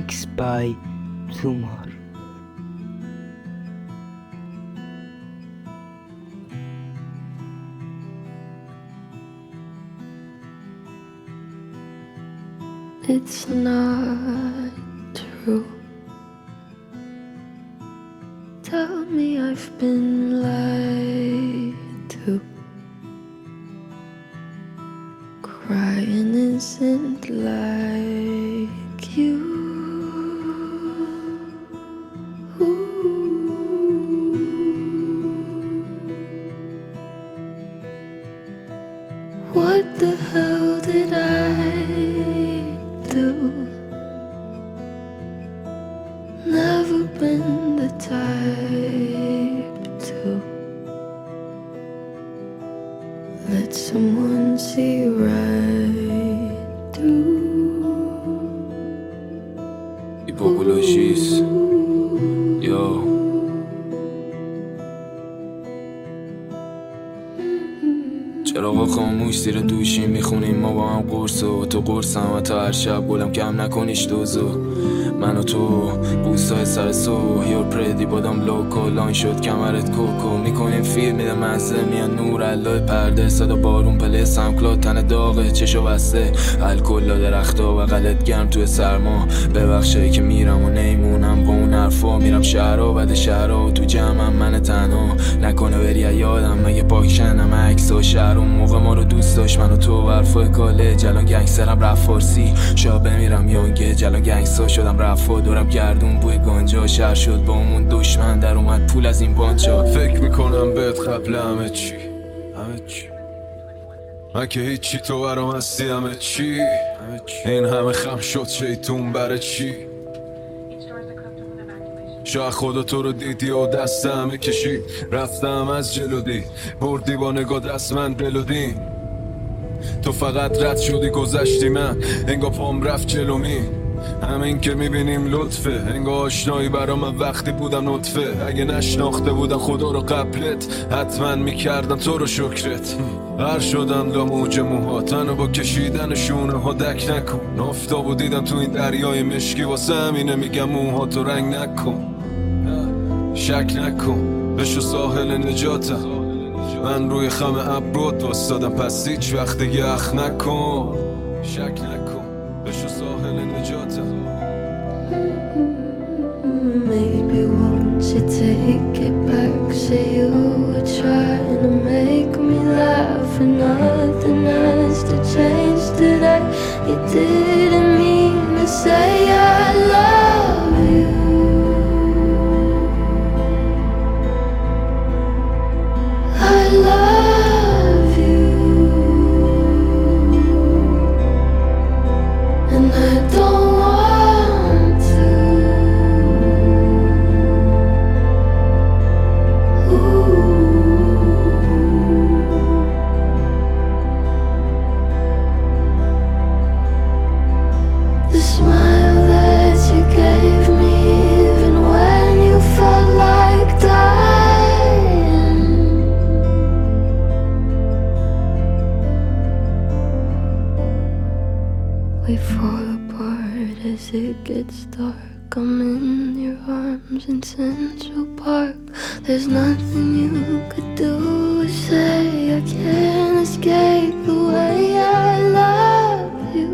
Mixed by Zumar. It's not true. Tell me I've been lied to. Crying isn't like you. What the hell did I do? Never been the type to let someone see right through. Hypocrisy, yo. چراغا خاموش زیر دوشیم میخونیم ما با هم قرص و تو قرصم و تا هر شب گلم کم نکنیش دوزو من و تو بوسای سر سو یور پردی بادم لوکو لان شد کمرت کوکو میکنیم فیلم میده مزه میان نور علای پرده صدا بارون پله سمکلاد تن داغه چشو بسته الکل درختا و غلط گرم توی سرما ببخشایی که میرم و نیمونم با اون حرفا میرم شهرها بعد شهرها تو جمعم من تنها نکنه بری یادم مگه پاکشنم عکس و شهر اون موقع ما رو دوست داشت من و تو و حرفای کالج الان گنگسترم رفت فارسی شا بمیرم یانگه جلان گنگستر شدم رفت دورم گردون بوی گانجا شهر شد با اون دشمن در اومد پول از این بانچا فکر میکنم بهت قبل همه چی من که هیچی تو برام هستی همه چی این همه خم شد شیطون برای چی شاید خدا تو رو دیدی و دست همه کشید رفتم از جلو دی بردی با نگاه دست من بلودی تو فقط رد شدی گذشتی من انگار پام رفت جلومی همین که میبینیم لطفه انگار آشنایی برا من وقتی بودم نطفه اگه نشناخته بودم خدا رو قبلت حتما میکردم تو رو شکرت هر شدم لا موج موها تنو با کشیدن شونه ها دک نکن آفتابو دیدم تو این دریای مشکی واسه همینه میگم موها تو رنگ نکن شک نکن بشو ساحل نجاتم من روی خم ابرود واسدادم پس هیچ وقت دیگه اخ نکن شک نکن بشو ساحل نجاتم Maybe won't you take it back? Say you were trying to make me laugh and nothing has to change today. You didn't mean to say I love you. I love you, and I don't want to. The smile that you gave me, even when you felt like dying. We fall apart as it gets dark. I'm in your arms in Central Park. There's nothing you could do or say. I can't escape the way I love you.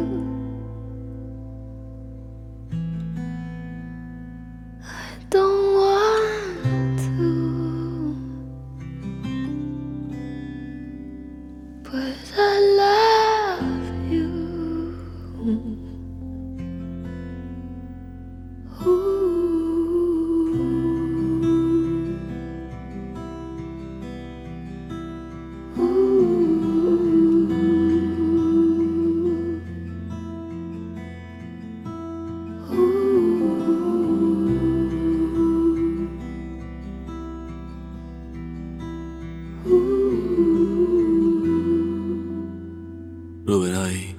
I don't want to, but I love you. روبرایی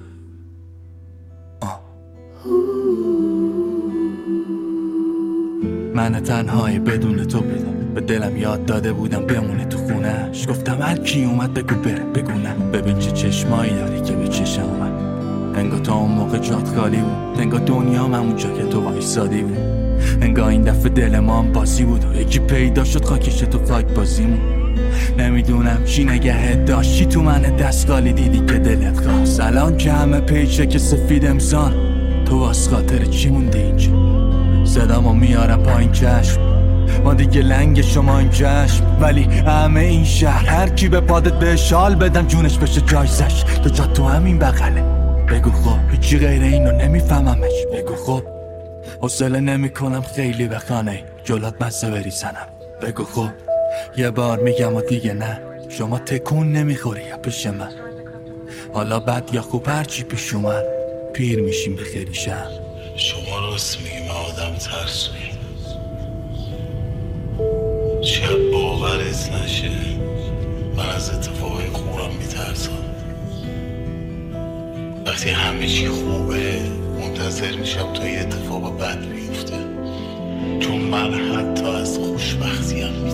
من تنهایی بدون تو به دلم یاد داده بودم بمونه تو خونهش گفتم هر کی اومد بگو بره بگو نه ببین چه چشمایی داری که به چشم اومد انگار تا اون موقع جات خالی بود، انگار دنیا همونجا که تو وایسادی بود، انگار این دفعه دل ما هم بازی بود و یکی پیدا شد خاکش تو خاک بازیمون. نمیدونم چی نگهت داشتی تو من دستگالی دیدی که دلت خواست. الان که همه پیچه که سفید امسان تو واس خاطر چی مونده اینجا؟ صدامو میارم پایین چشم، ما دیگه لنگ شما این چشم، ولی همه این شهر هر کی به پادت به شال بدم جونش بشه جایزش. تو جا تو همین بغله، بگو خب هیچی غیر اینو نمیفهممش. بگو خب حوصله نمی کنم خیلی به خانه جلات مزه بریزنم. بگو خب یه بار میگم و دیگه نه، شما تکون نمیخوری یا پیش من. حالا بد یا خوب هرچی پیش اومد پیر میشیم به خیلی شم. شما راست میگی، من آدم ترسویی، شاید باورت نشه من از اتفاقای خوبم میترسم. وقتی همه چی خوبه منتظر میشم تا یه اتفاق بد بیفته، چون من حتی از خوشبختیم